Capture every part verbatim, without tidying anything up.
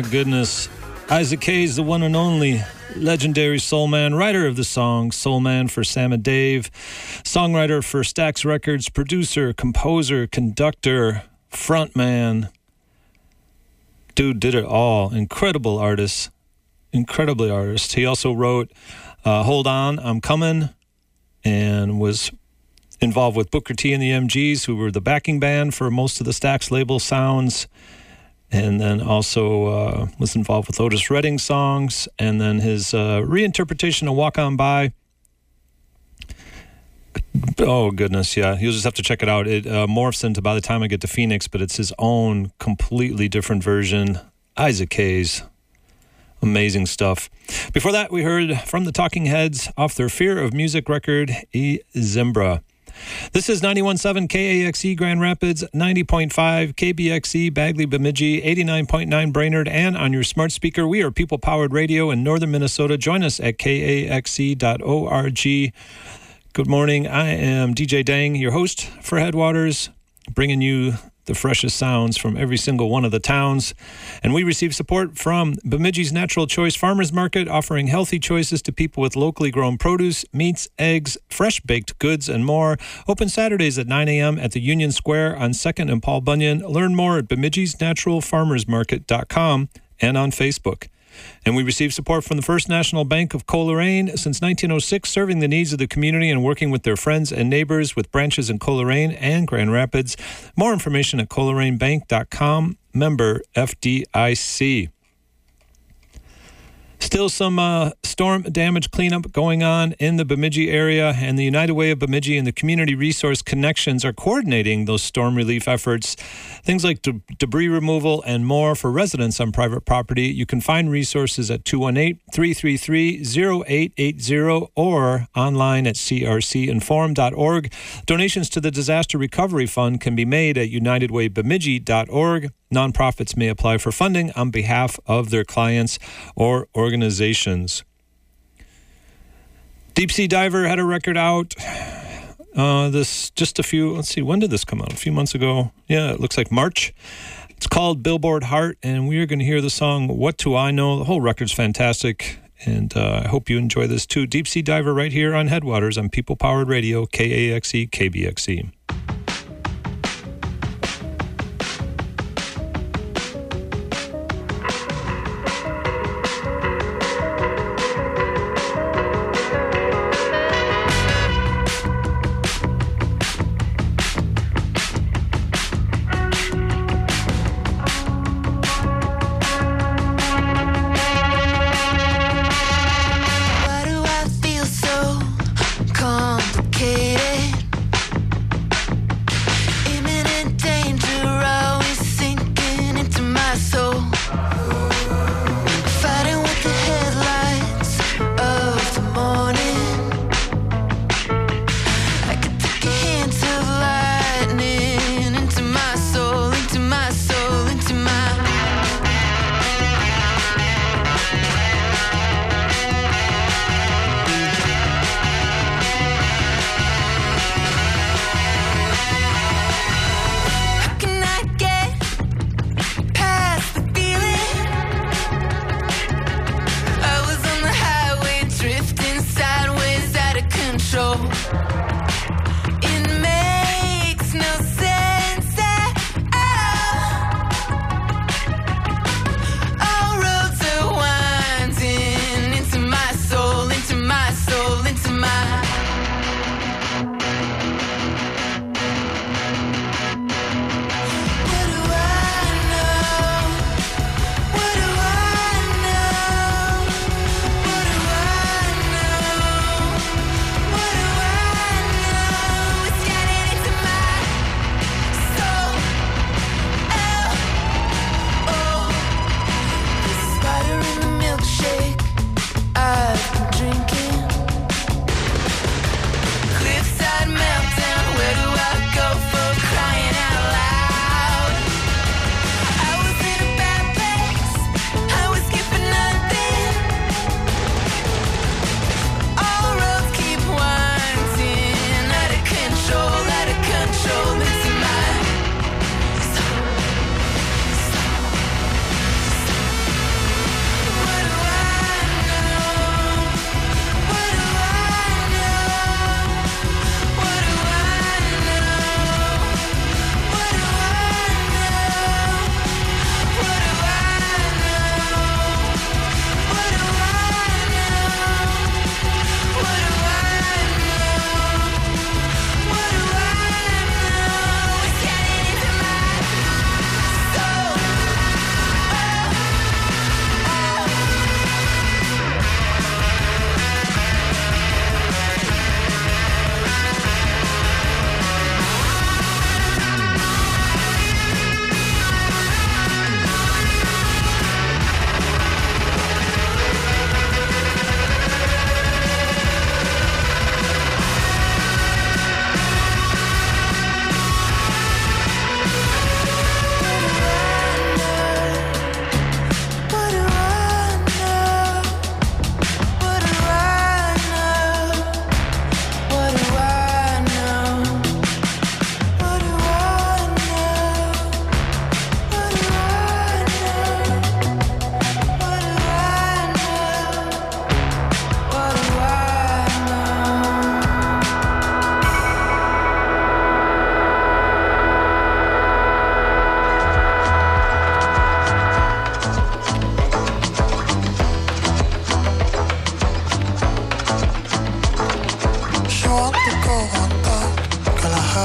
goodness. Isaac Hayes, the one and only legendary soul man, writer of the song Soul Man for Sam and Dave, songwriter for Stax Records, producer, composer, conductor, frontman. Dude did it all. Incredible artist. Incredibly artist. He also wrote uh, Hold On, I'm Coming, and was involved with Booker T and the M Gs, who were the backing band for most of the Stax label sounds. And then also uh, was involved with Otis Redding songs, and then his uh, reinterpretation of Walk On By. Oh, goodness, yeah. You'll just have to check it out. It uh, morphs into By the Time I Get to Phoenix, but it's his own completely different version. Isaac Hayes. Amazing stuff. Before that, we heard from the Talking Heads off their Fear of Music record, E Zimbra. This is ninety-one point seven K A X E Grand Rapids, ninety point five K B X E Bagley Bemidji, eighty-nine point nine Brainerd, and on your smart speaker, we are People Powered Radio in northern Minnesota. Join us at K A X E dot org. Good morning. I am D J Dang, your host for Headwaters, bringing you the freshest sounds from every single one of the towns. And we receive support from Bemidji's Natural Choice Farmers Market, offering healthy choices to people with locally grown produce, meats, eggs, fresh baked goods, and more. Open Saturdays at nine a.m. at the Union Square on second and Paul Bunyan. Learn more at bemidji's natural farmers market dot com and on Facebook. And we receive support from the First National Bank of Coleraine since nineteen oh six, serving the needs of the community and working with their friends and neighbors with branches in Coleraine and Grand Rapids. More information at coleraine bank dot com, member F D I C. Still some uh, storm damage cleanup going on in the Bemidji area, and the United Way of Bemidji and the Community Resource Connections are coordinating those storm relief efforts. Things like de- debris removal and more for residents on private property. You can find resources at two one eight, three three three, zero eight eight zero or online at c r c inform dot org. Donations to the Disaster Recovery Fund can be made at united way bemidji dot org. Nonprofits may apply for funding on behalf of their clients or organizations. Deep Sea Diver had a record out. Uh, this just a few, let's see, when did this come out? A few months ago. Yeah, it looks like March. It's called Billboard Heart, and we are going to hear the song What Do I Know? The whole record's fantastic, and uh, I hope you enjoy this too. Deep Sea Diver right here on Headwaters on People Powered Radio, K A X E, K B X E. Complicated.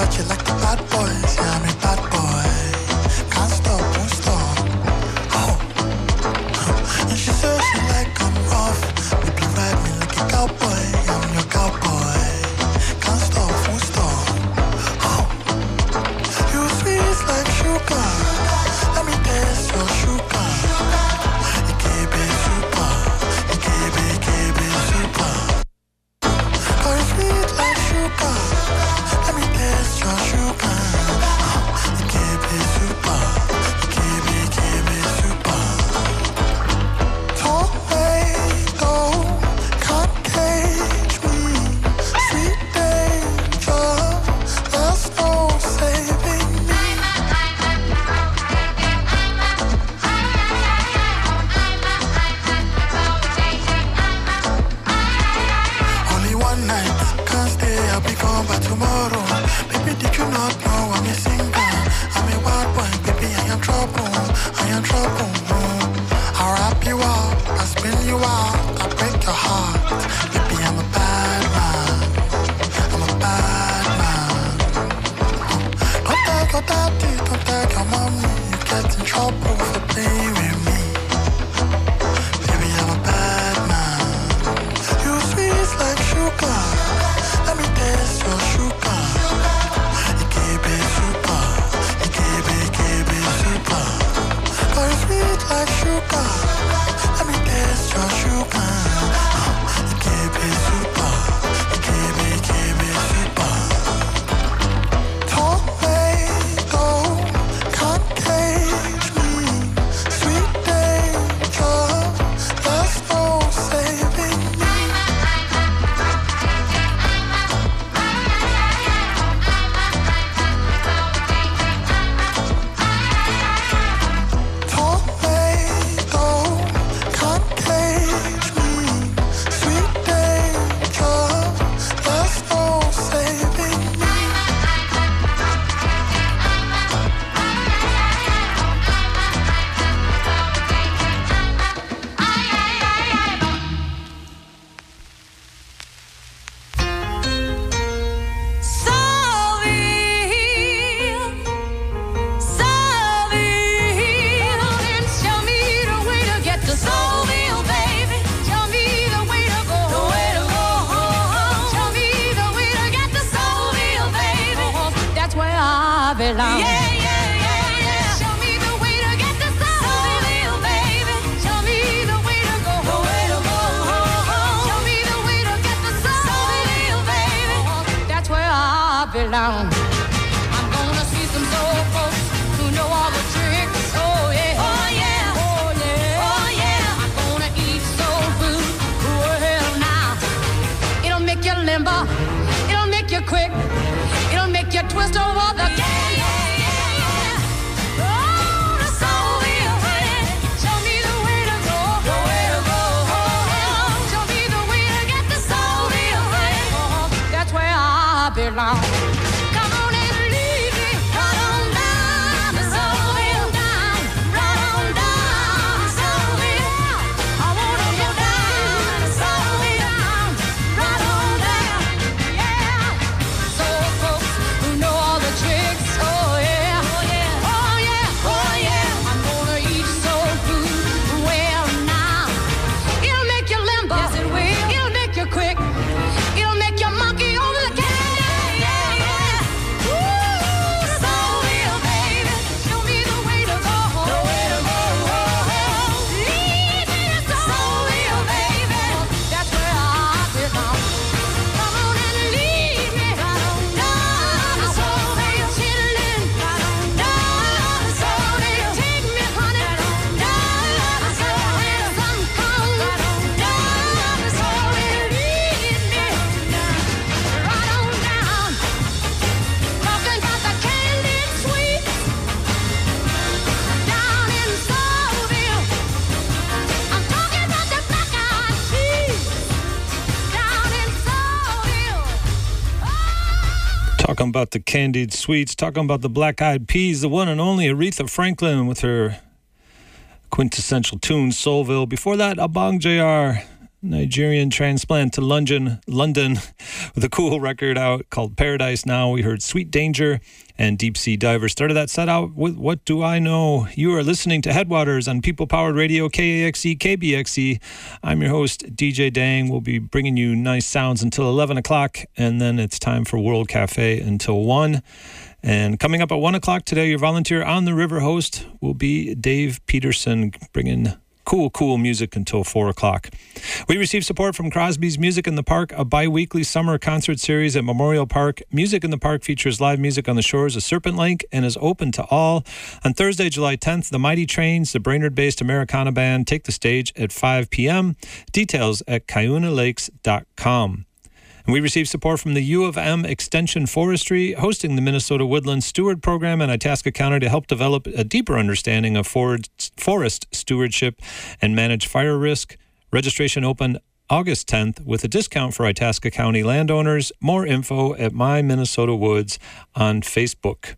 touch it like the bad boys. Yeah, I'm a bad boy. Can't stop, won't stop. Oh, and she says she like I'm rough. Baby, ride me like a cowboy. I'm your cowboy. Can't stop, won't stop. Oh, you sweet like sugar. Let me taste your sugar. You keep it super. You keep it, keep it super. Oh, you sweet like sugar. Let me taste your sugar. You keep it super. You keep it, keep it super. Tomato can't cage me. Sweet danger, there's no saving me. Only one night, can't stay, I'll be gone by tomorrow. Baby, did you not know I'm a singer? I'm a wild boy, baby, I am trouble, I am trouble. I'll wrap you up, I'll spin you out, I'll break your heart. Baby, I'm a bad man, I'm a bad man. Don't tell your daddy, don't tell your mommy, you get in trouble for playing with me. Baby, I'm a bad man. You sweet like sugar. Let me taste your sugar. You keep it super. You keep it, keep it super. Oh, you sweet like sugar. Let me taste your sugar. You keep it super. You keep it, keep it super. Tomato can't cage me. Sweet danger, there's no saving me. Tomato can't cage me. Sweet danger, there's no saving me. Solville, Solville, and show me the way to get to Solville, baby. Show me the way to go, the way to go home. Show me the way to get to Solville, baby. That's where I belong. Yeah, yeah, yeah, yeah. Show me the way to get to Solville, baby. Show me the way to go, the way to go home. Show me the way to get to Solville, baby. That's where I belong. I'm gonna see some soul folks who know all the tricks. Oh yeah, oh yeah, oh yeah, oh yeah. I'm gonna eat soul food. Well now, it'll make you limber, it'll make you quick, it'll make you twist over the. Yeah, yeah, yeah, yeah. Oh, the Soulville, baby. Show me the way to go, the way to go home. Show me the way to get to Soulville, baby. That's where I belong. Come on and lead me right on down to Soulville, down, right on down to Soulville. I wanna go down to Soulville, down, right on down, yeah. Soul folks who know all the tricks, oh yeah, oh yeah, oh yeah, oh yeah. I'm gonna eat soul food, well now. It'll make you limber, yes it will. It'll make you quick, it'll make you monkey over the cat. Yeah, yeah, yeah. Ooh, the Soulville, baby. Show me the way to go home, the way to go home. Lead me to Soulville, baby. That's where I belong. Come on and lead me right on down to Soulville, chillin', right on down to Soulville. Take me, honey, down to Soulville. Sun come, right on down to Soulville. Lead me right on down. Talking about the candied sweets down in Soulville. I'm talking about the black-eyed peas down in Soulville. Talking about the candied sweets, talking about the black-eyed peas, the one and only Aretha Franklin with her quintessential tune, Soulville. Before that, Abang J R, Nigerian transplant to London, London with a cool record out called Paradise Now. We heard Sweet Danger and Deep Sea Diver. Started that set out with What Do I Know? You are listening to Headwaters on People Powered Radio, K A X E, K B X E. I'm your host, D J Dang. We'll be bringing you nice sounds until eleven o'clock, and then it's time for World Cafe until one. And coming up at one o'clock today, your volunteer on the river host will be Dave Peterson, bringing cool, cool music until four o'clock. We received support from Crosby's Music in the Park, a bi-weekly summer concert series at Memorial Park. Music in the Park features live music on the shores of Serpent Lake and is open to all. On Thursday, July tenth, the Mighty Trains, the Brainerd-based Americana band, take the stage at five p.m. Details at cuyuna lakes dot com. And we received support from the U of M Extension Forestry, hosting the Minnesota Woodland Steward Program in Itasca County to help develop a deeper understanding of forest stewardship and manage fire risk. Registration opened August tenth with a discount for Itasca County landowners. More info at My Minnesota Woods on Facebook.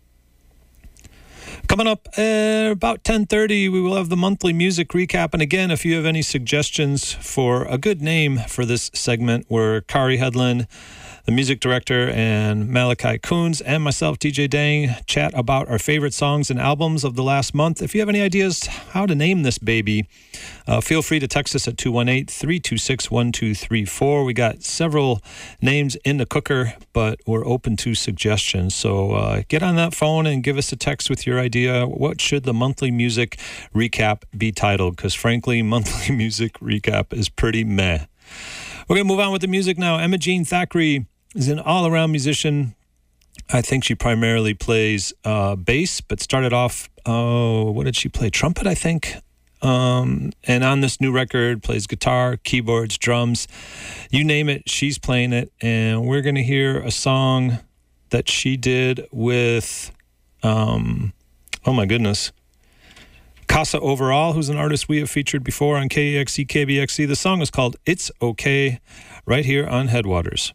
Coming up at about ten thirty, we will have the monthly music recap. And again, if you have any suggestions for a good name for this segment, where Kari Hedlund, the music director, and Malachi Coons and myself, D J Dang, chat about our favorite songs and albums of the last month. If you have any ideas how to name this baby, uh, feel free to text us at two one eight, three two six, one two three four. We got several names in the cooker, but we're open to suggestions. So uh, get on that phone and give us a text with your idea. What should the monthly music recap be titled? Because frankly, monthly music recap is pretty meh. We're going to move on with the music now. Emma Jean Thackeray is an all-around musician. I think she primarily plays uh, bass, but started off, oh, what did she play? Trumpet, I think. Um, and on this new record, plays guitar, keyboards, drums. You name it, she's playing it. And we're going to hear a song that she did with, um, oh my goodness, Casa Overall, who's an artist we have featured before on K A X E, K B X E. The song is called It's Okay, right here on Headwaters.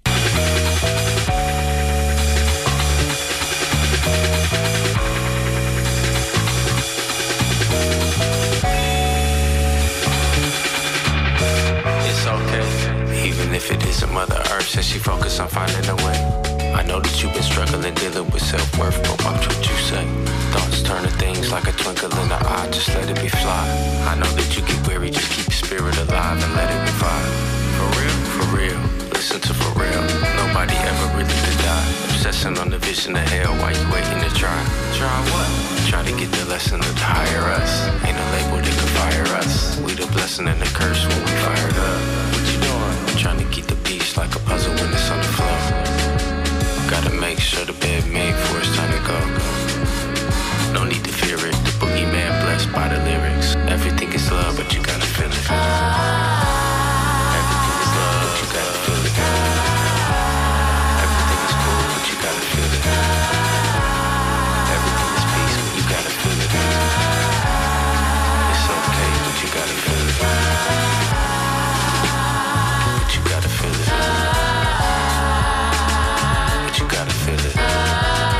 It's okay, even if it is a Mother Earth, says she focus on finding a way. I know that you've been struggling, dealing with self-worth, but watch what you say. Thoughts turn to things like a twinkle in the eye, just let it be fly. I know that you get weary, just keep your spirit alive and let it revive. For real, for real, listen to for real. Nobody ever really did die. Obsessing on the vision of hell while you waiting to try. Try what? Try to get the lesson to hire us. Ain't a label that can fire us. We the blessing and the curse when we fired up. What you doing? Trying to keep the peace like a puzzle when it's on the floor. Gotta make sure the bed made for it's time to go. No need to fear it. The boogeyman blessed by the lyrics. Everything is love, but you gotta feel it. Everything is love, but you gotta feel it. Everything is cool, but you gotta feel it. Everything is peace, but you gotta feel it. It's okay, but you gotta feel it. But you gotta feel it. But you gotta feel it.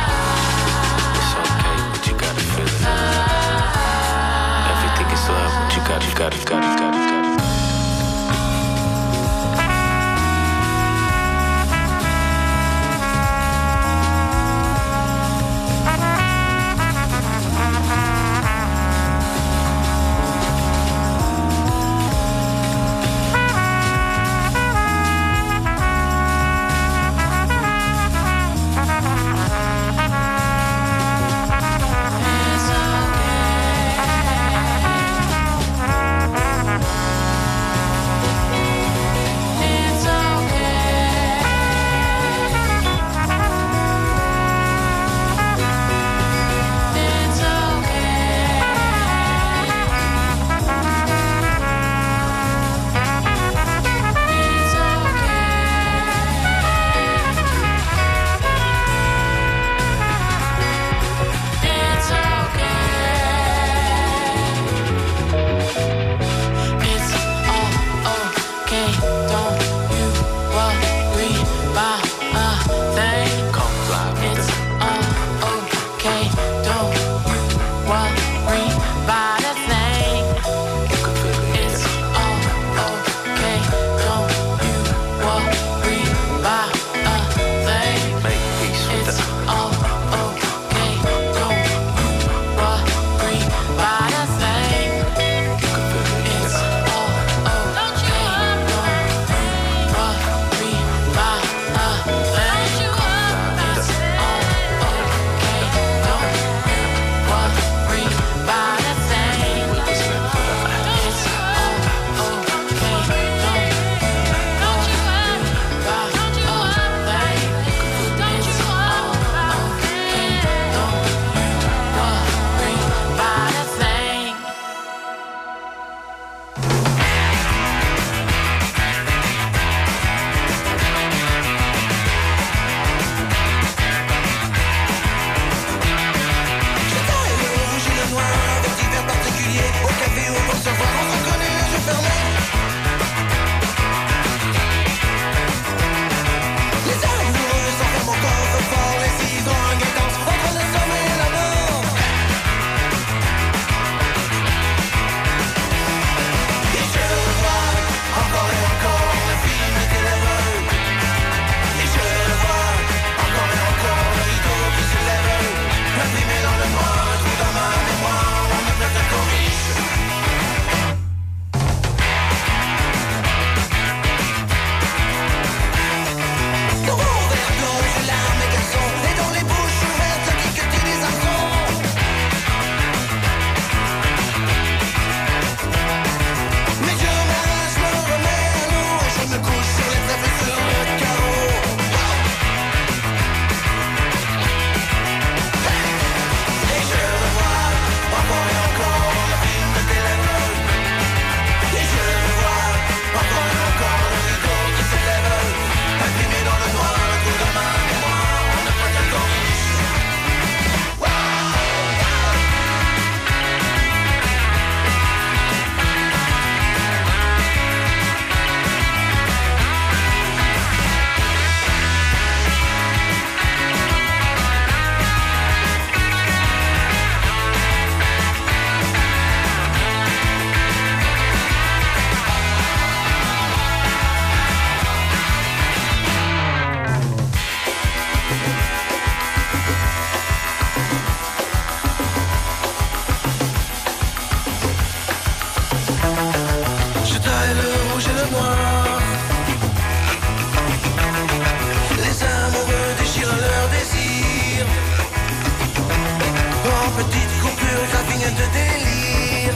petites coupures, graphing de délire.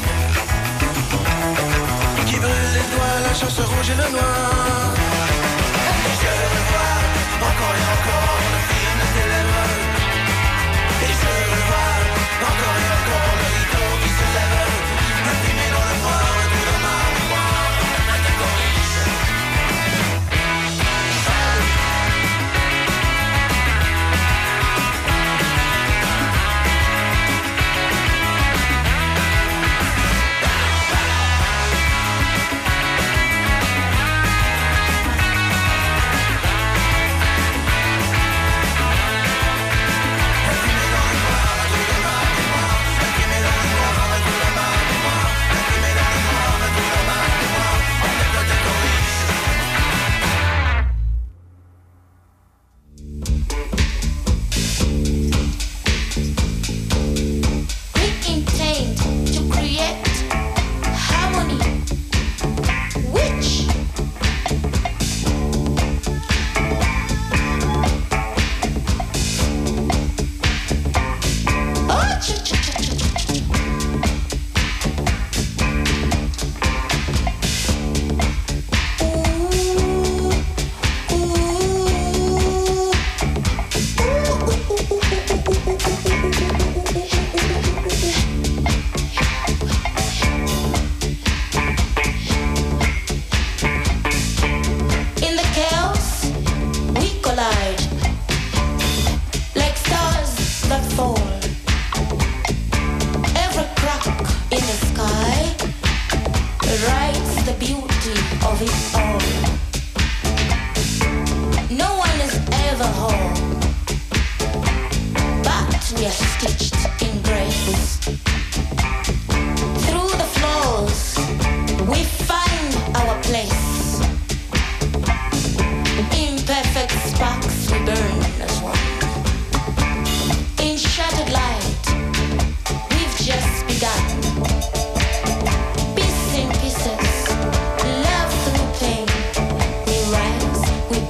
Qui brûle les doigts, la chance rouge et le noir. Et je revois encore et encore le film de tes lèvres. Et je revois encore et encore le rideau qui se lève. Imprimé dans le noir, tout dans ma mémoire. La catégorise.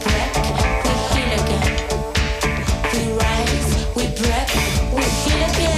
We rise, we break, we heal again.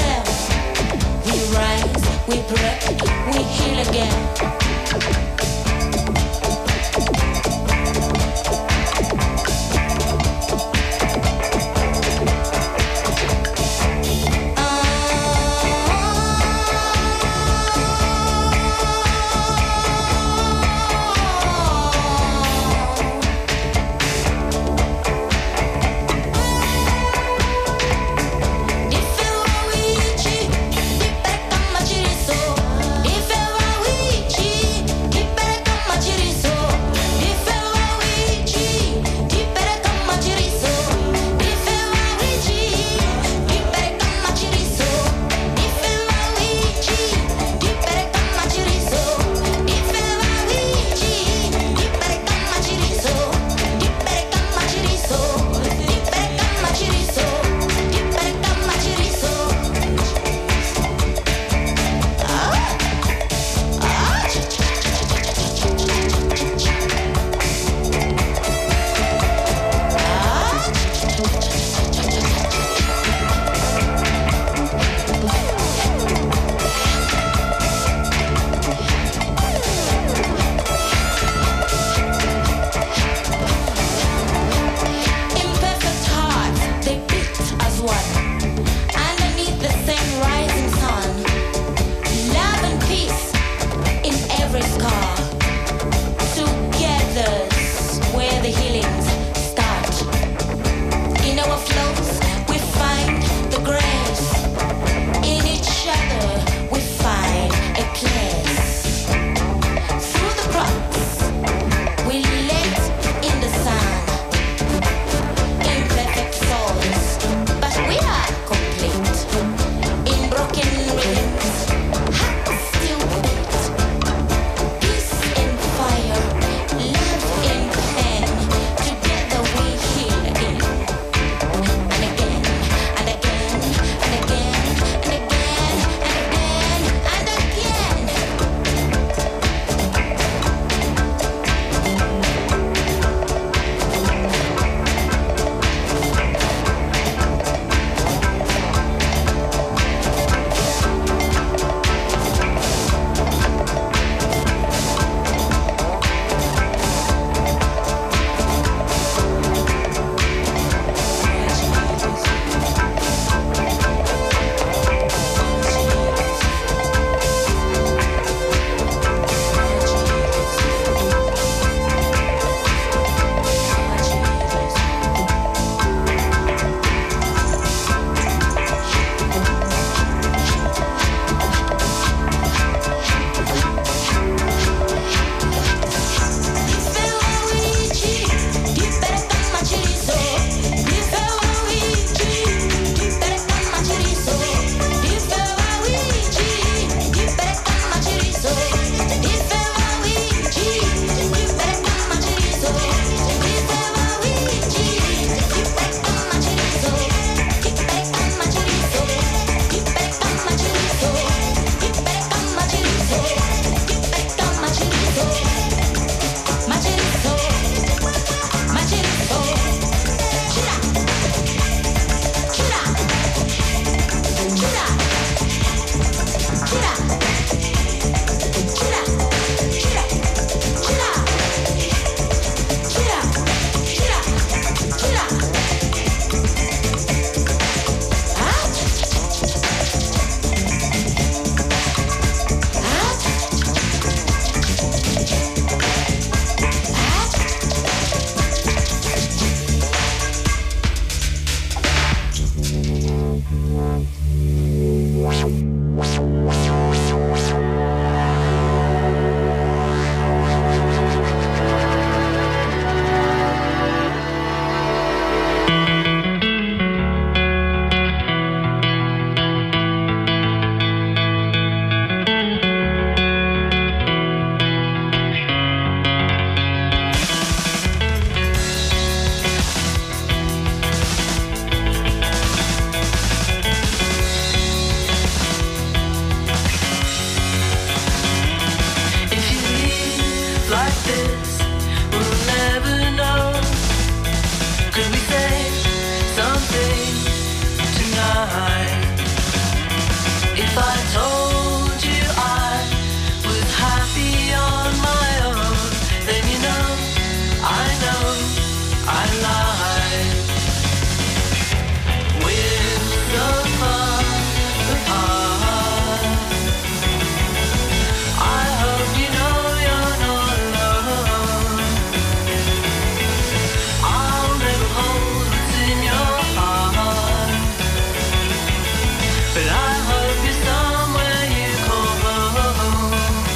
but I hope you're somewhere you call home.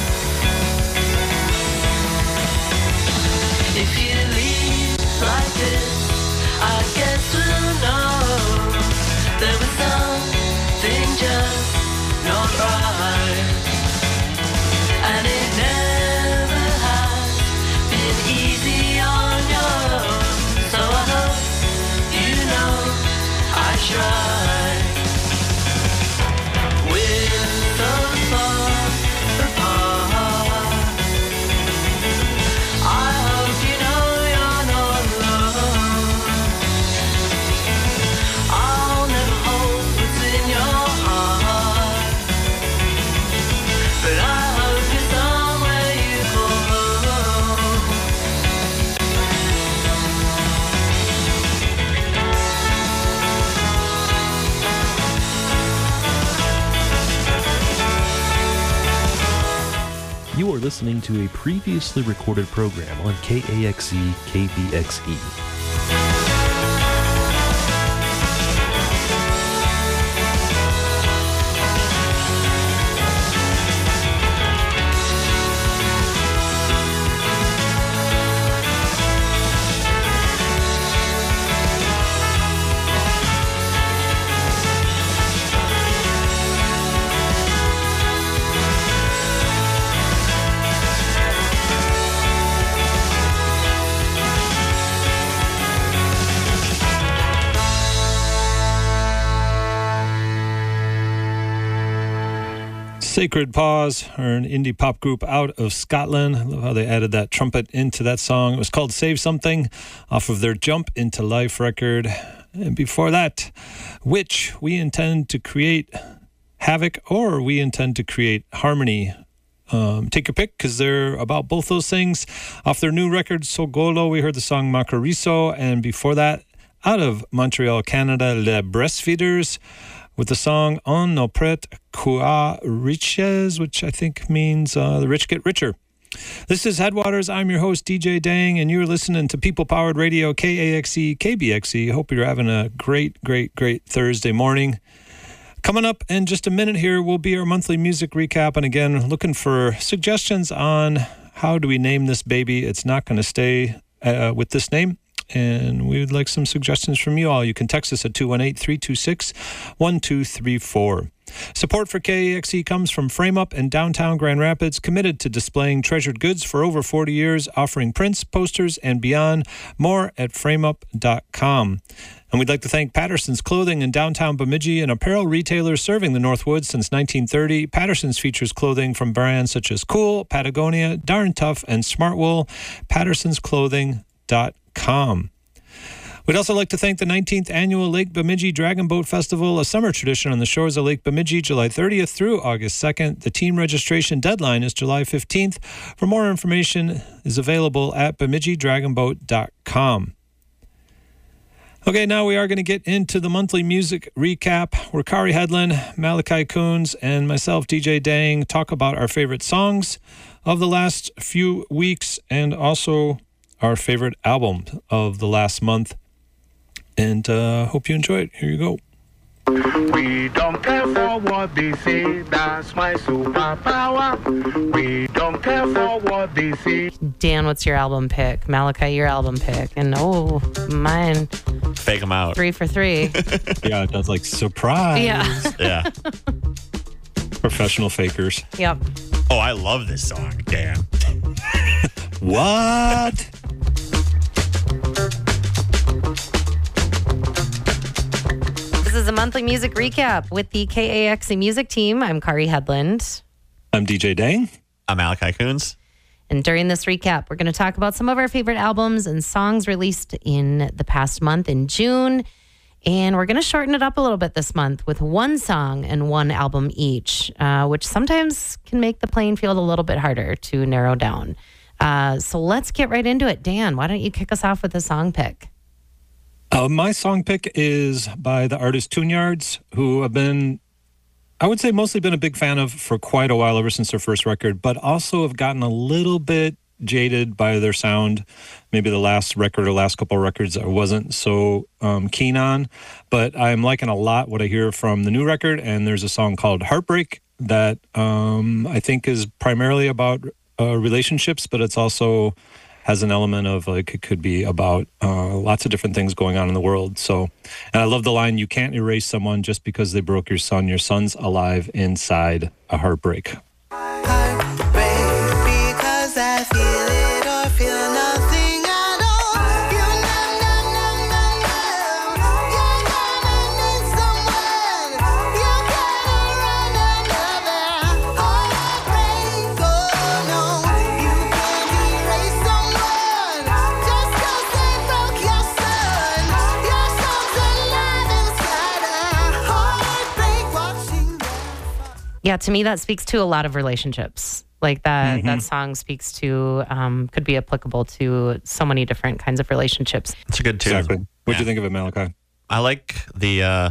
If you leave like this, I guess we'll know there was something just not right, and it never has been easy on your own. So I hope you know I tried. We're so far apart. I hope you know you're not alone. I'll never hold what's in your heart, but I hope you're somewhere you call home. You are listening to a previously recorded program on K A X E K B X E. Sacred Paws are an indie pop group out of Scotland. I love how they added that trumpet into that song. It was called Save Something off of their Jump Into Life record. And before that, Which we intend to create havoc or we intend to create harmony. Um, take your pick because they're about both those things. Off their new record, Sogolo, we heard the song Macariso. And before that, out of Montreal, Canada, Les Breastfeeders, with the song On nos prête qu'aux riches, which I think means uh, the rich get richer. This is Headwaters. I'm your host, D J Dang, and you're listening to People Powered Radio, K A X E, K B X E. Hope you're having a great, great, great Thursday morning. Coming up in just a minute here will be our monthly music recap. And again, looking for suggestions on how do we name this baby. It's not going to stay uh, with this name. And we would like some suggestions from you all. You can text us at two one eight, three two six, one two three four. Support for K A X E comes from Frame Up in downtown Grand Rapids, committed to displaying treasured goods for over forty years, offering prints, posters, and beyond. More at frame up dot com. And we'd like to thank Patterson's Clothing in downtown Bemidji, an apparel retailer serving the Northwoods since nineteen thirty. Patterson's features clothing from brands such as Cool, Patagonia, Darn Tough, and Smartwool. pattersons clothing dot com. We'd also like to thank the nineteenth Annual Lake Bemidji Dragon Boat Festival, a summer tradition on the shores of Lake Bemidji, July thirtieth through August second. The team registration deadline is July fifteenth. For more information is available at bemidji dragon boat dot com. Okay, now we are going to get into the monthly music recap, where Kari Headland, Malachi Coons, and myself, D J Dang, talk about our favorite songs of the last few weeks and also our favorite album of the last month. And uh hope you enjoy it. Here you go. We don't care for what they say, that's my superpower. We don't care for what they say. Dan, what's your album pick? Malachi, your album pick. And oh, mine. Fake them out. Three for three. Yeah, it does, like, surprise. Yeah. Yeah. Professional fakers. Yep. Oh, I love this song, Dan. What? This is a monthly music recap with the K A X E music team. I'm Kari Headland. I'm D J Dang. I'm Malachi Coons. And during this recap, we're going to talk about some of our favorite albums and songs released in the past month in June. And we're going to shorten it up a little bit this month with one song and one album each, uh, which sometimes can make the playing field a little bit harder to narrow down. Uh, so let's get right into it. Dan, why don't you kick us off with a song pick? Uh, my song pick is by the artist Tune-Yards, who I've been, I would say mostly been a big fan of for quite a while, ever since their first record, but also have gotten a little bit jaded by their sound. Maybe the last record or last couple of records I wasn't so um, keen on, but I'm liking a lot what I hear from the new record. And there's a song called Heartbreak that um, I think is primarily about uh, relationships, but it's also has an element of like it could be about uh, lots of different things going on in the world. So, and I love the line, "You can't erase someone just because they broke your son. Your son's alive inside a heartbreak." Because I feel it or feel nothing at all. You know, no, no, no, no. You're gonna need someone. You gotta run another heartbreak. Oh no, you can't erase someone just 'cause they broke your son. Your son's alive inside a heartbreak. Watching them. Yeah, to me, that speaks to a lot of relationships. Like that, Mm-hmm. that song speaks to, um, could be applicable to so many different kinds of relationships. It's a good tune. Exactly. What'd you Yeah. think of it, Malachi? I like the, uh,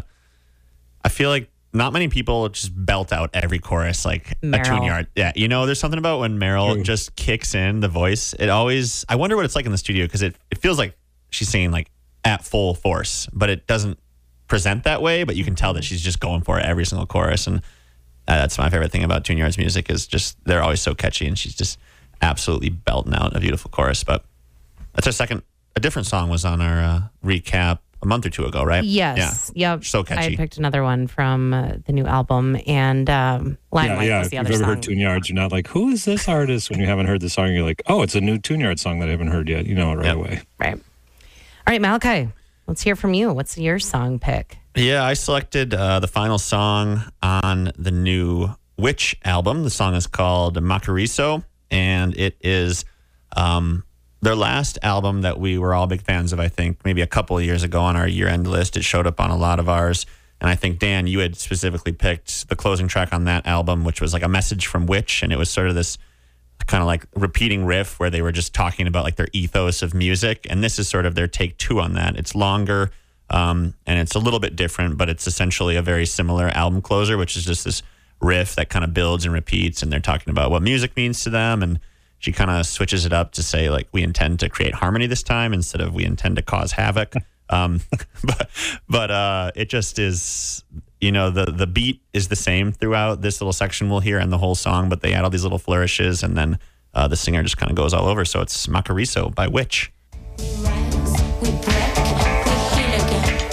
I feel like not many people just belt out every chorus like a Meryl. tune yard. Yeah. You know, there's something about when Meryl True. just kicks in the voice. It always, I wonder what it's like in the studio because it, it feels like she's singing like at full force, but it doesn't present that way. But you can tell that she's just going for it every single chorus. And uh, that's my favorite thing about Tune Yards music is just they're always so catchy and she's just absolutely belting out a beautiful chorus. But that's our second, a different song was on our uh, recap a month or two ago, right? Yes. Yeah. Yep. So catchy. I picked another one from uh, the new album, and um, Limelight yeah, yeah. was If the you've other ever song. heard Tune Yards, you're not like, who is this artist? When you haven't heard the song, you're like, oh, it's a new Tune Yards song that I haven't heard yet. You know it right Yep. away. Right. All right, Malachi, let's hear from you. What's your song pick? Yeah, I selected uh, the final song on the new Witch album. The song is called Macariso, and it is um, their last album that we were all big fans of, I think, maybe a couple of years ago on our year-end list. It showed up on a lot of ours. And I think, Dan, you had specifically picked the closing track on that album, which was like a message from Witch, and it was sort of this kind of like repeating riff where they were just talking about like their ethos of music. And this is sort of their take two on that. It's longer um, and it's a little bit different, but it's essentially a very similar album closer, which is just this riff that kind of builds and repeats. And they're talking about what music means to them. And she kind of switches it up to say, like, we intend to create harmony this time instead of we intend to cause havoc. Um, but but uh, it just is, you know, the, the beat is the same throughout this little section we'll hear and the whole song, but they add all these little flourishes and then uh, the singer just kind of goes all over. So it's Macariso by Witch. We rise, we break, we heal again.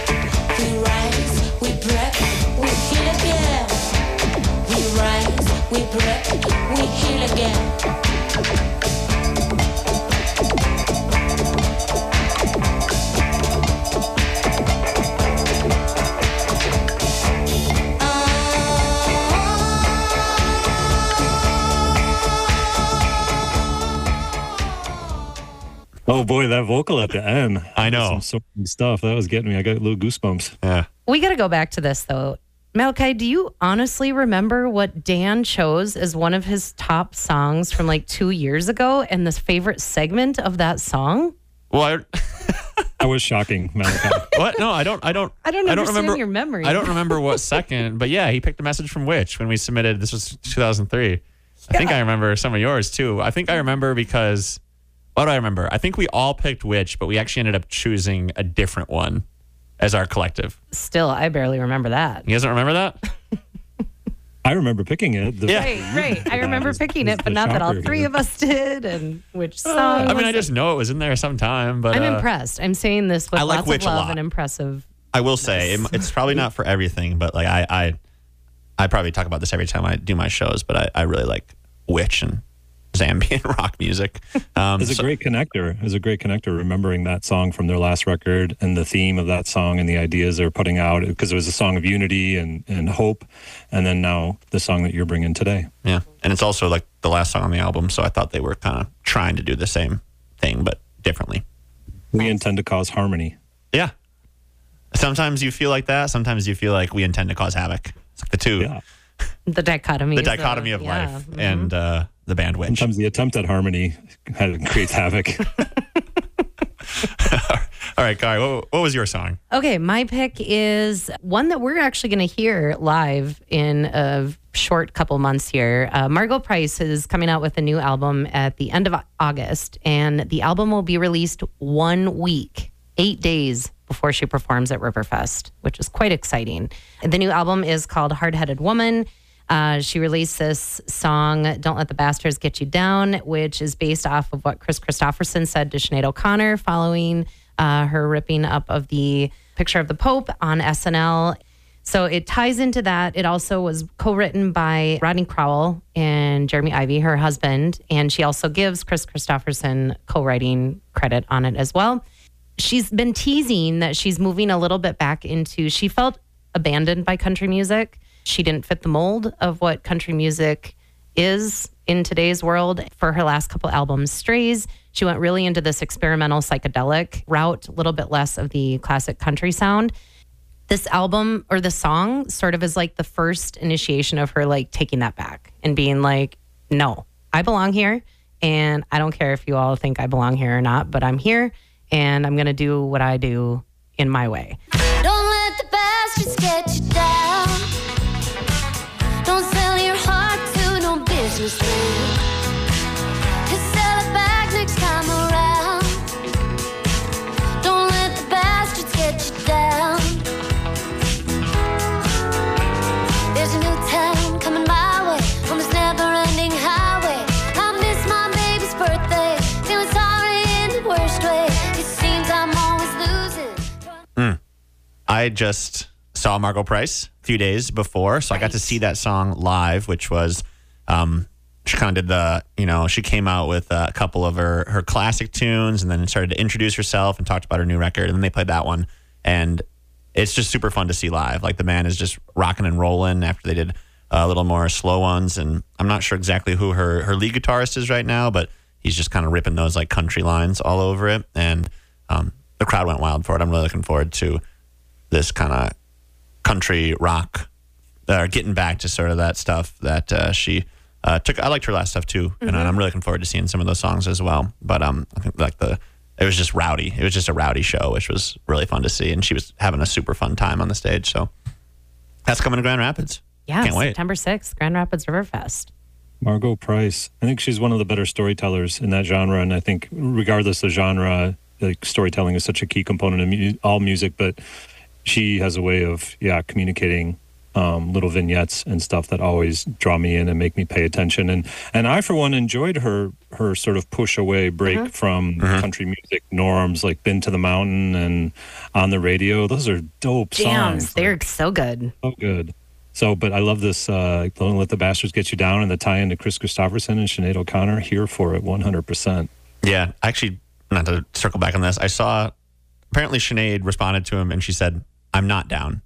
We rise, we break, we heal again. We rise, we break, we heal again. Oh boy, that vocal at the end. I know. Some sort of stuff. That was getting me. I got little goosebumps. Yeah. We got to go back to this, though. Malachi, do you honestly remember what Dan chose as one of his top songs from like two years ago and the favorite segment of that song? Well, I, That was shocking, Malachi. what? No, I don't. I don't. I don't understand remember your memory. I don't remember what second, but yeah, he picked a message from Witch when we submitted. This was two thousand three. I think I remember some of yours too. I think I remember because what do I remember? I think we all picked Witch, but we actually ended up choosing a different one as our collective. Still, I barely remember that. You guys don't remember that? I remember picking it. The- Yeah. Right, right. I That remember is- picking is it, the but not that all shocker three here. of us did. And which song? I mean, was I it? just know it was in there sometime, but I'm uh, impressed. I'm saying this with I like lots Witch of a love lot. and impressive. I will say it, it's probably not for everything, but like I, I, I probably talk about this every time I do my shows, but I, I really like Witch and Zambian rock music. Um, It's a so- great connector. It's a great connector, remembering that song from their last record and the theme of that song and the ideas they're putting out, because it was a song of unity and, and hope. And then now the song that you're bringing today. Yeah. And it's also like the last song on the album. So I thought they were kind of trying to do the same thing, but differently. We intend to cause harmony. Yeah. Sometimes you feel like that. Sometimes you feel like we intend to cause havoc. It's like the two, Yeah. The dichotemy. the is, uh, dichotomy of yeah, life mhm. and uh, the band Witch. Sometimes the attempt at harmony had- creates havoc. All right, Kai, what, what was your song? Okay, my pick is one that we're actually going to hear live in a short couple months here. Uh, Margot Price is coming out with a new album at the end of August, and the album will be released one week, eight days before she performs at Riverfest, which is quite exciting. The new album is called Hard-Headed Woman. Uh, she released this song, Don't Let the Bastards Get You Down, which is based off of what Chris Christopherson said to Sinead O'Connor following uh, her ripping up of the picture of the Pope on S N L. So it ties into that. It also was co-written by Rodney Crowell and Jeremy Ivey, her husband, and she also gives Chris Christopherson co-writing credit on it as well. She's been teasing that she's moving a little bit back into, she felt abandoned by country music. She didn't fit the mold of what country music is in today's world. For her last couple albums, Strays, she went really into this experimental psychedelic route, a little bit less of the classic country sound. This album or the song sort of is like the first initiation of her like taking that back and being like, no, I belong here. And I don't care if you all think I belong here or not, but I'm here and I'm going to do what I do in my way. Don't let the bastards get you down. Don't sell your heart to no businessman. Cause sell it back next time around. Don't let the bastards get you down. There's a new town coming my way on this never-ending highway. I miss my baby's birthday, feeling sorry in the worst way. It seems I'm always losing. Mm. I just saw Margot Price a few days before, so I got to see that song live, which was, um, she kind of did the, you know, she came out with a couple of her, her classic tunes and then started to introduce herself and talked about her new record, and then they played that one, and it's just super fun to see live. Like, the band is just rocking and rolling after they did a little more slow ones, and I'm not sure exactly who her, her lead guitarist is right now, but he's just kind of ripping those like country lines all over it, and um, the crowd went wild for it. I'm really looking forward to this kind of country rock, uh, getting back to sort of that stuff that uh, she uh, took. I liked her last stuff too, mm-hmm. and I'm really looking forward to seeing some of those songs as well. But um, I think like the it was just rowdy. It was just a rowdy show, which was really fun to see, and she was having a super fun time on the stage. So that's coming to Grand Rapids. Yeah, can't wait. September sixth, Grand Rapids Riverfest. Margot Price. I think she's one of the better storytellers in that genre, and I think regardless of genre, like storytelling is such a key component of mu- all music, but she has a way of, yeah, communicating um, little vignettes and stuff that always draw me in and make me pay attention. And and I, for one, enjoyed her her sort of push away, break Mm-hmm. from Mhm. country music norms, like Been to the Mountain and On the Radio. Those are dope Jams, songs. they're so good. So good. So, but I love this, uh, Don't Let the Bastards Get You Down, and the tie-in to Chris Christopherson and Sinead O'Connor. Here for it, one hundred percent. Yeah, actually, not to circle back on this, I saw apparently Sinead responded to him and she said, "I'm not down."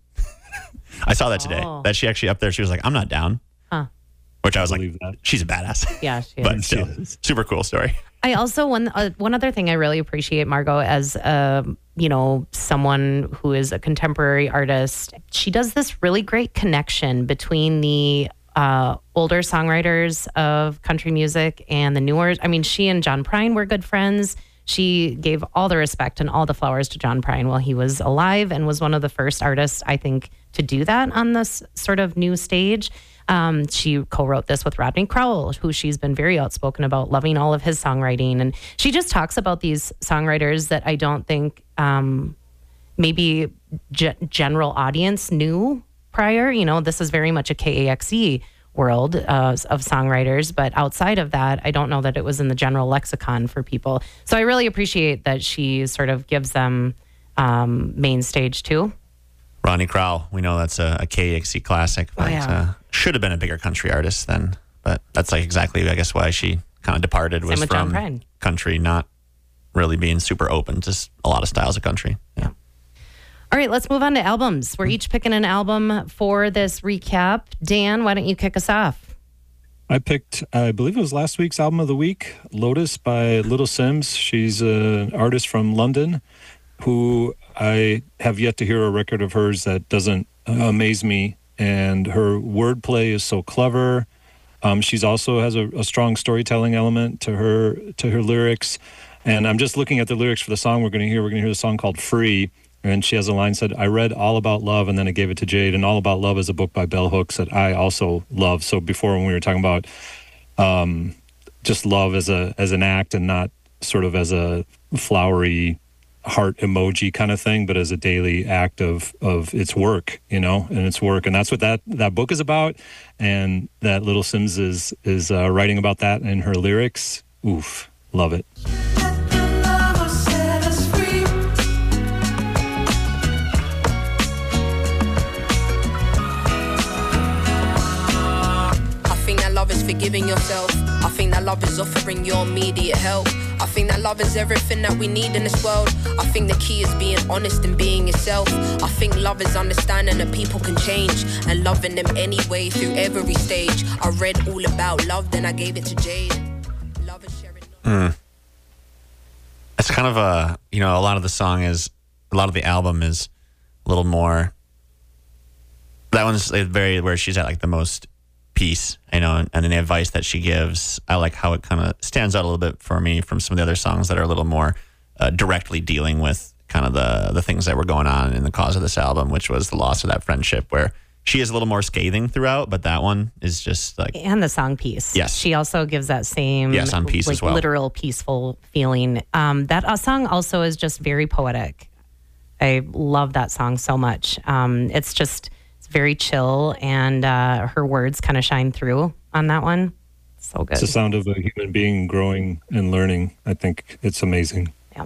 I saw that today. Oh. That she actually up there, she was like, "I'm not down," Huh. which I was believe like, that. "She's a badass." Yeah, she but is. still, She is. super cool story. I also one uh, one other thing I really appreciate Margot as uh, you know, someone who is a contemporary artist. She does this really great connection between the uh, older songwriters of country music and the newer. I mean, she and John Prine were good friends. She gave all the respect and all the flowers to John Prine while he was alive, and was one of the first artists, I think, to do that on this sort of new stage. Um, she co-wrote this with Rodney Crowell, who she's been very outspoken about loving all of his songwriting. And she just talks about these songwriters that I don't think um, maybe ge- general audience knew prior. You know, this is very much a K A X E world uh, of songwriters, but outside of that, I don't know that it was in the general lexicon for people. So I really appreciate that she sort of gives them um, main stage too. Ronnie Crowell, we know that's a, a K X C classic, but Oh, yeah. uh, should have been a bigger country artist then. But that's like exactly, I guess, why she kind of departed, Same was with John from Prine. country, not really being super open to s- a lot of styles of country. Yeah. All right, let's move on to albums. We're each picking an album for this recap. Dan, why don't you kick us off? I picked, I believe it was last week's album of the week, Lotus by Little Sims. She's an artist from London who I have yet to hear a record of hers that doesn't uh, amaze me. And her wordplay is so clever. Um, she's also has a, a strong storytelling element to her to her lyrics. And I'm just looking at the lyrics for the song we're going to hear. We're going to hear the song called Free. And she has a line said, I read All About Love and then I gave it to Jade. And All About Love is a book by Bell Hooks that I also love. So before when we were talking about um, just love as a as an act and not sort of as a flowery heart emoji kind of thing, but as a daily act of of its work, you know, and its work. And that's what that, that book is about. And that Little Sims is, is uh, writing about that in her lyrics. Oof, love it. Is forgiving yourself. I think that love is offering your immediate help. I think that love is everything that we need in this world. I think the key is being honest and being yourself. I think love is understanding that people can change and loving them anyway through every stage. I read all about love, then I gave it to Jade. Love is sharing. Mm. It's kind of a, you know, a lot of the song is, a lot of the album is a little more, that one's very, where she's at like the most peace, you know, and the advice that she gives. I like how it kind of stands out a little bit for me from some of the other songs that are a little more uh, directly dealing with kind of the the things that were going on in the cause of this album, which was the loss of that friendship, where she is a little more scathing throughout, but that one is just like... And the song Peace. Yes. She also gives that same yes, on Peace like, as well. literal peaceful feeling. Um, that uh, song also is just very poetic. I love that song so much. Um, it's just... very chill, and uh, her words kind of shine through on that one. So good. It's the sound of a human being growing and learning. I think it's amazing. Yeah.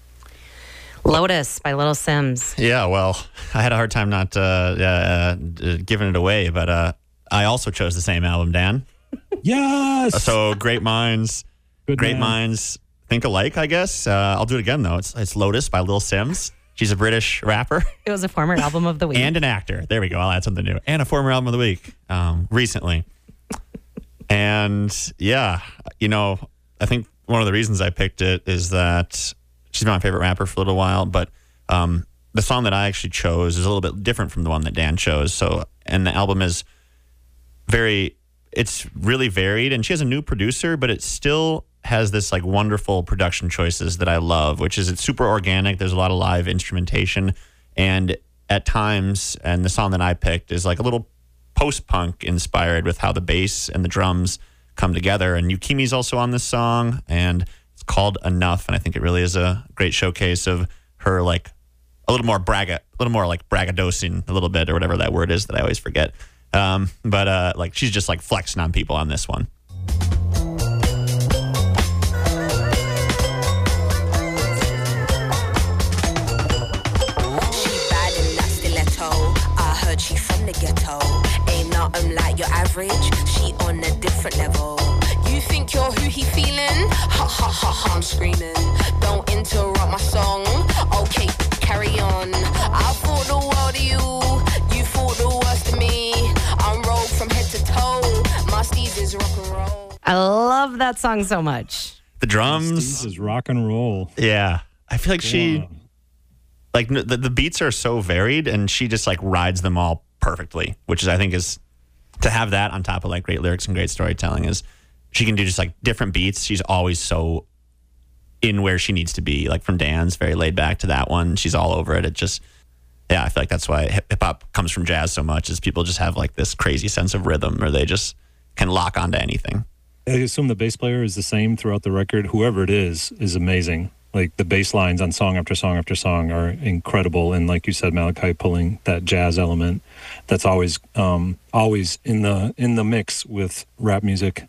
Lotus by Little Sims. Yeah, well, I had a hard time not uh, uh, giving it away, but uh, I also chose the same album, Dan. Yes! So Great Minds, Good Great man. Minds think alike, I guess. Uh, I'll do it again, though. It's, it's Lotus by Lil Sims. She's a British rapper. It was a former album of the week. And an actor. There we go. I'll add something new. And a former album of the week um, recently. And yeah, you know, I think one of the reasons I picked it is that she's been my favorite rapper for a little while. But um, the song that I actually chose is a little bit different from the one that Dan chose. So, and the album is very, it's really varied. And she has a new producer, but it still has this like wonderful production choices that I love, which is it's super organic. There's a lot of live instrumentation, and at times, and the song that I picked is like a little post-punk inspired with how the bass and the drums come together. And Yukimi's also on this song, and it's called Enough. And I think it really is a great showcase of her, like a little more bragga, a little more like braggadocious a little bit, or whatever that word is that I always forget. Um, but uh, like she's just like flexing on people on this one. She from the ghetto, ain't nothing like your average. She on a different level. You think you're who he feeling? Ha ha ha ha! I'm screaming. Don't interrupt my song. Okay, carry on. I thought the world of you. You thought the worst of me. I'm rolled from head to toe. My steez is rock and roll. I love that song so much. The drums This is rock and roll. Yeah, I feel like she. Wow. Like the, the beats are so varied, and she just like rides them all perfectly, which is I think is to have that on top of like great lyrics and great storytelling is she can do just like different beats. She's always so in where she needs to be. Like from Dan's very laid back to that one, she's all over it. It just yeah, I feel like that's why hip hop comes from jazz so much. Is people just have like this crazy sense of rhythm, or they just can lock onto anything. I assume the bass player is the same throughout the record. Whoever it is is amazing. Like the bass lines on song after song after song are incredible, and like you said, Malachi pulling that jazz element that's always um, always in the in the mix with rap music.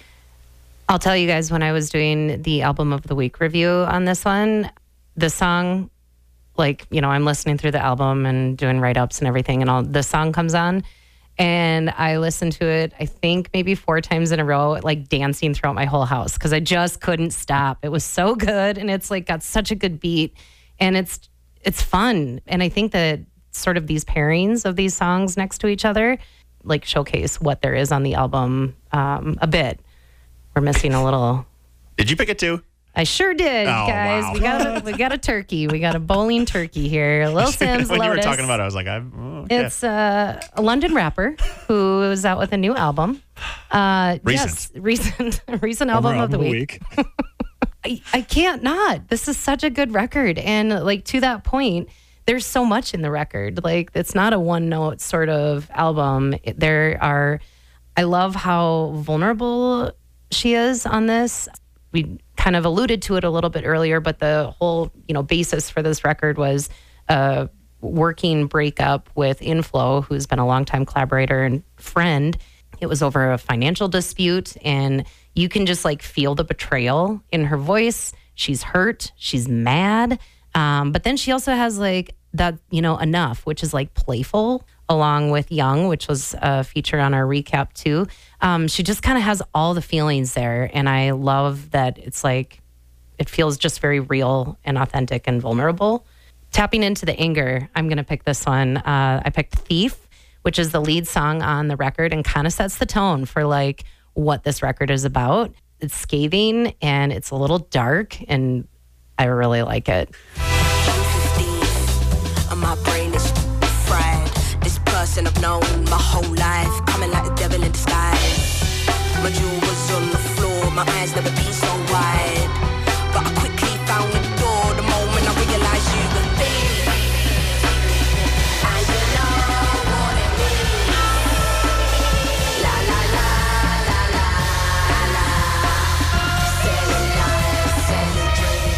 I'll tell you guys, when I was doing the album of the week review on this one, the song, like, you know, I'm listening through the album and doing write-ups and everything, and all the song comes on, and I listened to it, I think maybe four times in a row, like dancing throughout my whole house because I just couldn't stop. It was so good, and it's like got such a good beat, and it's it's fun. And I think that sort of these pairings of these songs next to each other like showcase what there is on the album um, a bit. We're missing a little. Did you pick it too? I sure did, Oh, guys. wow. We got a, we got a turkey. We got a bowling turkey here. Lil Sims, when Lotus. you were talking about it, I was like, I'm, oh, okay. It's uh, a London rapper who is out with a new album. Uh, Recent. Yes, recent, recent album, Former of the week. I, I can't not. This is such a good record. And like to that point, there's so much in the record. Like, it's not a one note sort of album. It- There are, I love how vulnerable she is on this. We kind of alluded to it a little bit earlier, but the whole, you know, basis for this record was a working breakup with Inflow, who's been a longtime collaborator and friend. It was over a financial dispute, and you can just like feel the betrayal in her voice. She's hurt. She's mad. Um, but then she also has like that, you know, Enough, which is like playful, along with Young, which was a feature on our recap too. Um, she just kind of has all the feelings there. And I love that it's like, it feels just very real and authentic and vulnerable. Tapping into the anger, I'm going to pick this one. Uh, I picked Thief, which is the lead song on the record and kind of sets the tone for like what this record is about. It's scathing and it's a little dark, and I really like it. And my brain is fried. This person I've known my whole life, coming like the devil in disguise. My jaw was on the floor, my eyes never been so wide. But I quickly found the door the moment I realized you were there. And you know what it means. La la la la la la. Selling lies, selling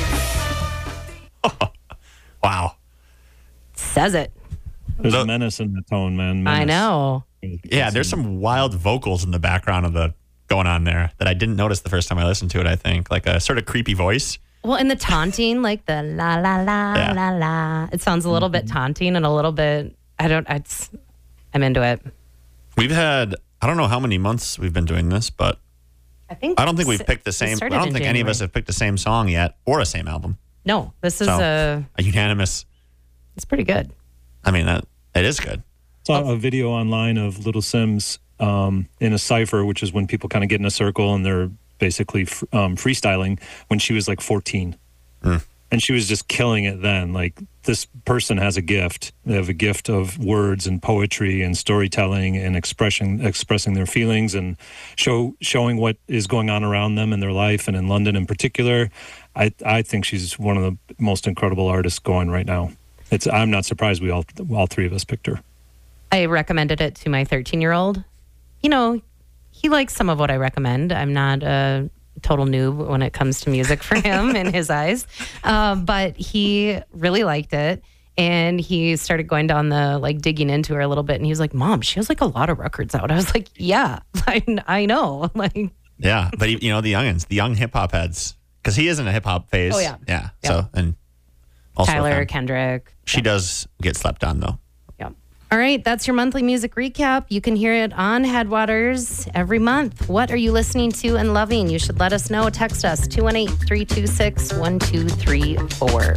dreams. Wow. Says it. There's The- a menace in the tone, man. I Menace. know. Yeah, there's some wild vocals in the background of the going on there that I didn't notice the first time I listened to it, I think. Like a sort of creepy voice. Well, and the taunting, like the la la la Yeah. la la. It sounds a little bit taunting and a little bit. I don't. It's, I'm into it. We've had, I don't know how many months we've been doing this, but I think. I don't think we've s- picked the it same, I started don't in think any of us January. have picked the same song yet or a same album. No, this is So, a. a unanimous, It's pretty good. I mean, that it is good. Saw a video online of Little Sims um, in a cipher, which is when people kind of get in a circle and they're basically f- um, freestyling, when she was like fourteen. Mm. And she was just killing it then. Like, this person has a gift. They have a gift of words and poetry and storytelling and expression, expressing their feelings and show showing what is going on around them in their life and in London in particular. I I think she's one of the most incredible artists going right now. It's I'm not surprised we all all three of us picked her. I recommended it to my thirteen-year-old. You know, he likes some of what I recommend. I'm not a total noob when it comes to music for him in his eyes. Um, but he really liked it. And he started going down the, like, digging into her a little bit. And he was like, Mom, she has, like, a lot of records out. I was like, yeah, I, I know. Like, Yeah, but you know, the youngins, the young hip hop heads, because he is in a hip hop phase. Oh, yeah. Yeah. Yeah. So, and also a Tyler, fan. Kendrick. She does get slept on, though. Yeah. All right, that's your monthly music recap. You can hear it on Headwaters every month. What are you listening to and loving? You should let us know. Text us two one eight, three two six, one two three four.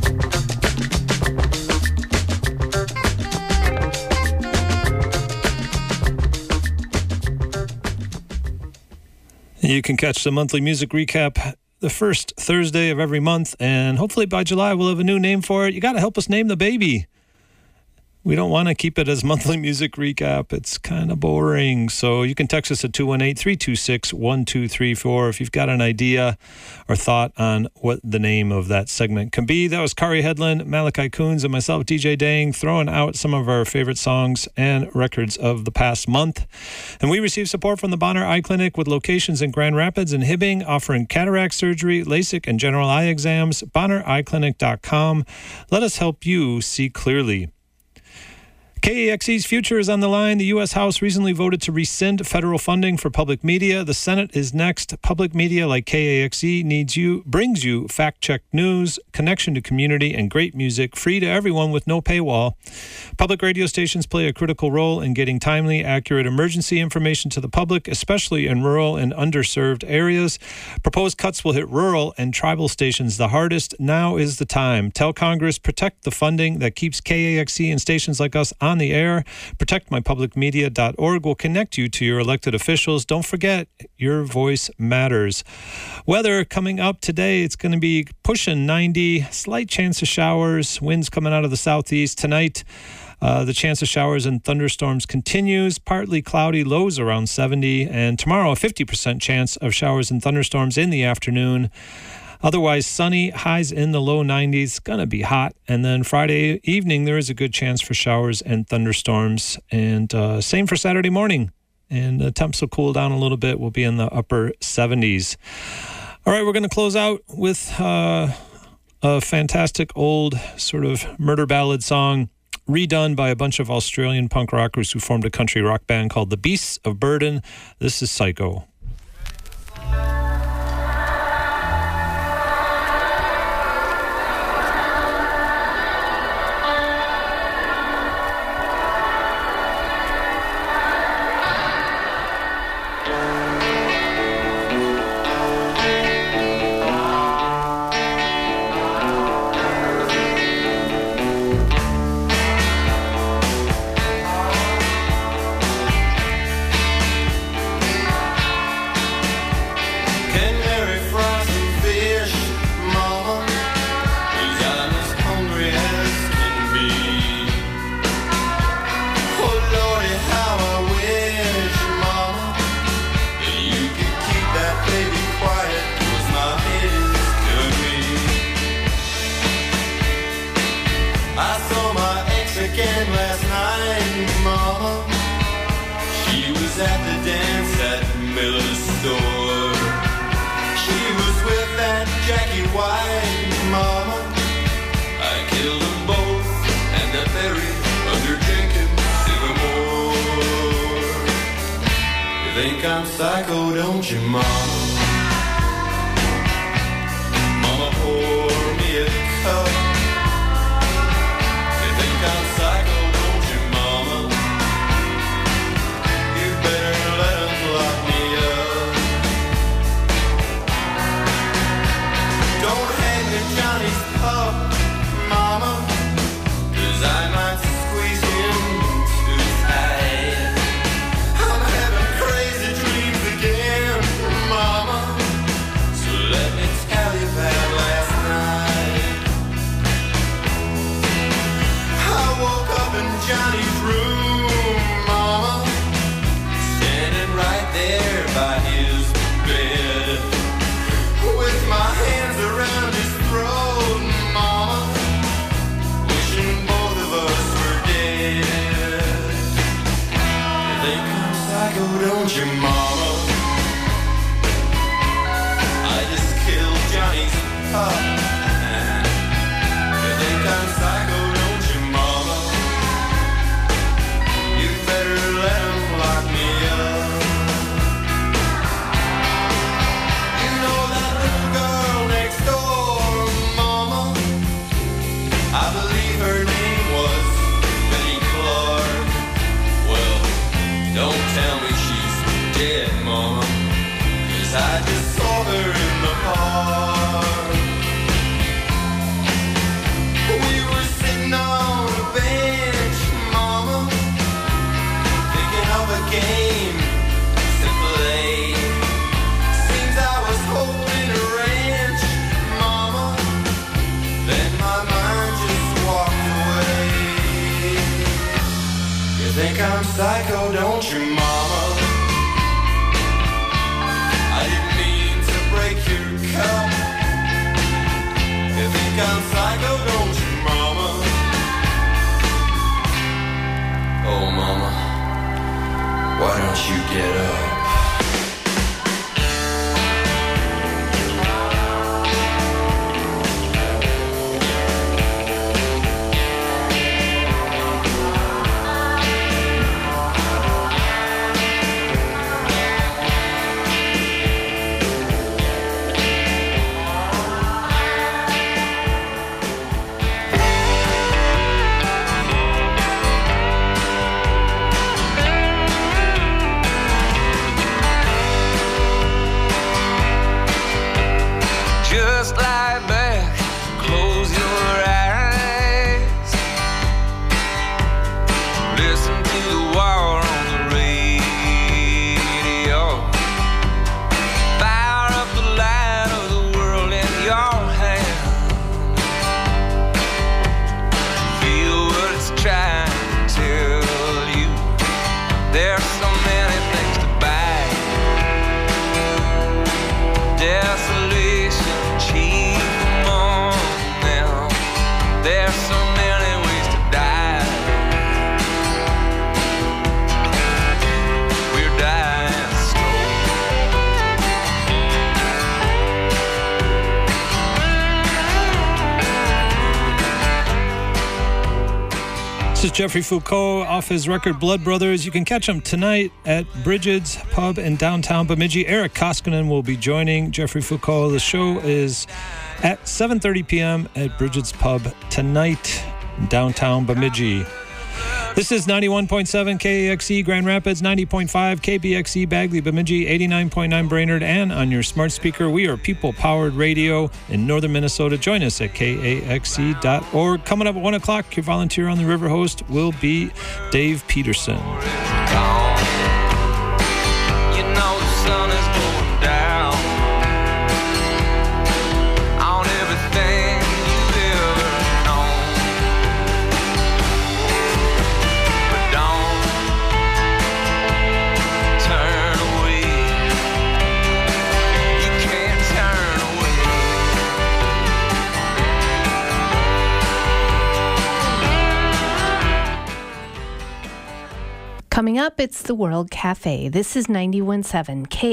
You can catch the monthly music recap the first Thursday of every month, and hopefully by July we'll have a new name for it. You got to help us name the baby. We don't want to keep it as monthly music recap. It's kind of boring. So you can text us at two one eight, three two six, one two three four if you've got an idea or thought on what the name of that segment can be. That was Kari Headland, Malachi Coons, and myself, D J Dang, throwing out some of our favorite songs and records of the past month. And we receive support from the Bonner Eye Clinic with locations in Grand Rapids and Hibbing, offering cataract surgery, LASIK, and general eye exams. bonner eye clinic dot com. Let us help you see clearly. K A X E's future is on the line. The U S House recently voted to rescind federal funding for public media. The Senate is next. Public media like K A X E needs you, brings you fact-checked news, connection to community, and great music, free to everyone with no paywall. Public radio stations play a critical role in getting timely, accurate emergency information to the public, especially in rural and underserved areas. Proposed cuts will hit rural and tribal stations the hardest. Now is the time. Tell Congress, protect the funding that keeps K A X E and stations like us on the air. protect my public media dot org will connect you to your elected officials. Don't forget, your voice matters. Weather coming up today, it's going to be pushing ninety, slight chance of showers, winds coming out of the southeast. Tonight, uh, the chance of showers and thunderstorms continues, partly cloudy, lows around seventy, and tomorrow a fifty percent chance of showers and thunderstorms in the afternoon. Otherwise, sunny, highs in the low nineties, gonna be hot. And then Friday evening, there is a good chance for showers and thunderstorms. And uh, same for Saturday morning. And the temps will cool down a little bit. We'll be in the upper seventies. All right, we're going to close out with uh, a fantastic old sort of murder ballad song redone by a bunch of Australian punk rockers who formed a country rock band called the Beasts of Burden. This is Psycho. I'm psycho, don't you, mama? Mama, pour me a cup. You think I'm psycho, don't you, mama? You better let 'em lock me up. Don't hang with Johnny's pup, mama, 'cause I might squeeze him too tight. I'm having crazy dreams again, mama, so let me tell you about last night. I woke up in Johnny's room, mama, standing right there by his bed, with my hands around his throat, mama, wishing both of us were dead. You think I'm psycho, don't you, mama? I just killed Johnny's pup. You think I'm psycho, don't you, mama? You better let 'em lock me up. You know that little girl next door, mama? I believe her name was Betty Clark. Well, don't tell me she's dead, mama, 'cause I just saw her in the park. We were sitting on a bench, mama, thinking of a game to play. Seems I was holding a wrench, mama, then my mind just walked away. You think I'm psycho, don't you, mama? I didn't mean to break your cup. You think I'm psycho, don't you, mama? Oh, mama, why don't you get up? Just lie back, close your eyes. Listen to the war on the radio. Fire up the light of the world in your hand. Feel what it's trying to tell you. There's so many things to buy. Desolation, cheese. is Jeffrey Foucault off his record Blood Brothers. You can catch him tonight at Bridget's Pub in downtown Bemidji. Eric Koskinen will be joining Jeffrey Foucault. The show is at seven thirty p.m. at Bridget's Pub tonight in downtown Bemidji. This is ninety-one point seven K A X E Grand Rapids, ninety point five K B X E Bagley Bemidji, eighty-nine point nine Brainerd, and on your smart speaker. We are people-powered radio in northern Minnesota. Join us at K A X E dot org. Coming up at one o'clock, your volunteer on the River host will be Dave Peterson. You know the sun is going down on everything you've ever known. But don't turn away. You can't turn away. Coming up, it's the World Cafe. This is ninety-one point seven K